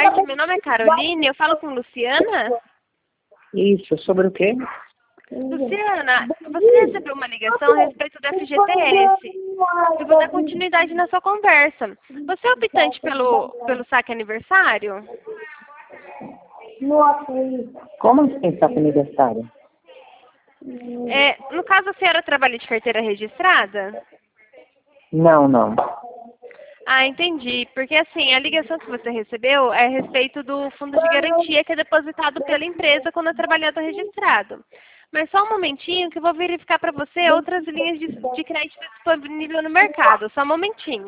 tarde, meu nome é Caroline, eu falo com Luciana. Isso, sobre o quê? Luciana, você recebeu uma ligação a respeito do FGTS. Eu vou dar continuidade na sua conversa. Você é optante pelo saque aniversário? Como assim saque aniversário? No caso, a senhora trabalha de carteira registrada? Não. Ah, entendi. Porque assim, a ligação que você recebeu é a respeito do fundo de garantia que é depositado pela empresa quando é trabalhador registrado. Mas só um momentinho que eu vou verificar para você outras linhas de crédito disponível no mercado. Só um momentinho.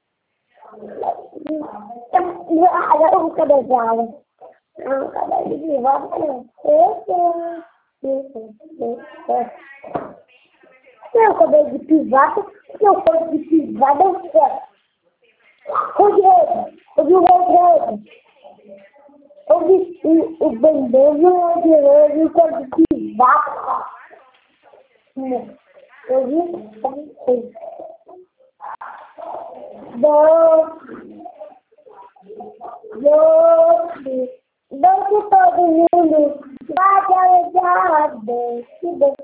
Eu acabei de pisar, eu acabei de pisar, deu certo. Eu vi o Rodrigo, eu vi o Bendê, vi o Rodrigo, eu acabei de pisar. Eu vi doce todo mundo, vai alejar, doce.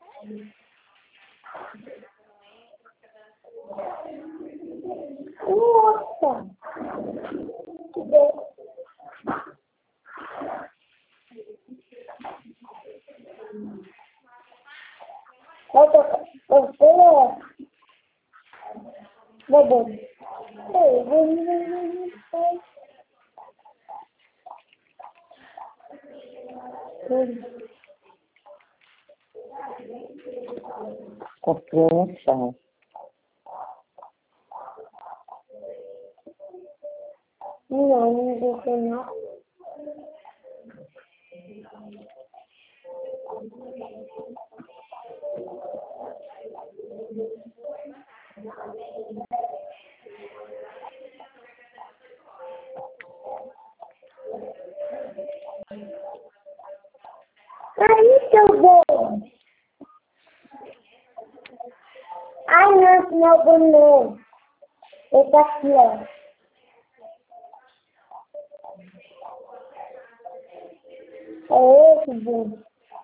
Nossa! Compreensão. Não sei não. Aí que eu vou. Ai, não, bonito. Ele tá aqui, ó. É esse, Bruno.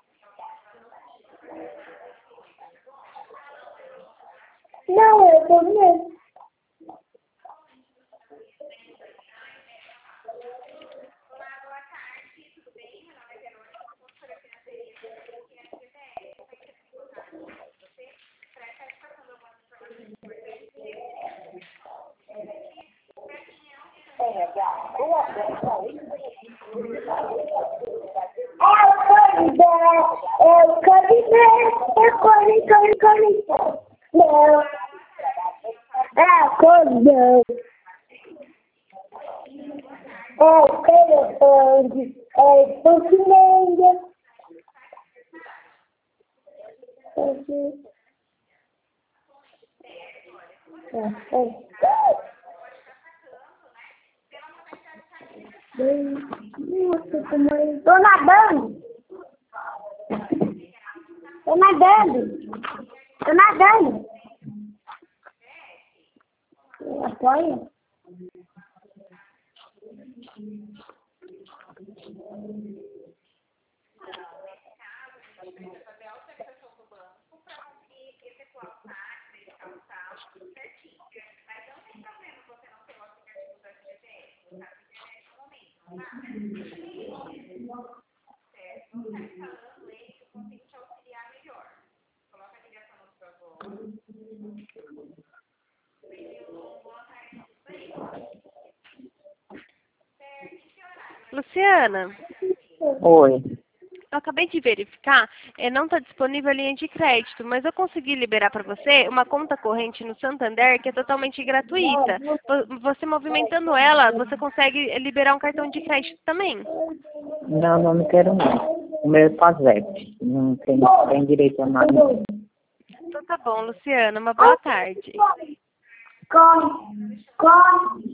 Não, eu tô mesmo. Corre. Não. Acordou. Telefone. Pouquinho. Nossa, como tô nadando. Apoia? Luciana, Oi. eu acabei de verificar, não está disponível a linha de crédito, mas eu consegui liberar para você uma conta corrente no Santander que é totalmente gratuita. Você movimentando ela, você consegue liberar um cartão de crédito também. Não quero não. O meu é PASEP. Não tem direito a nada. Então tá bom, Luciana, uma boa tarde. Corre.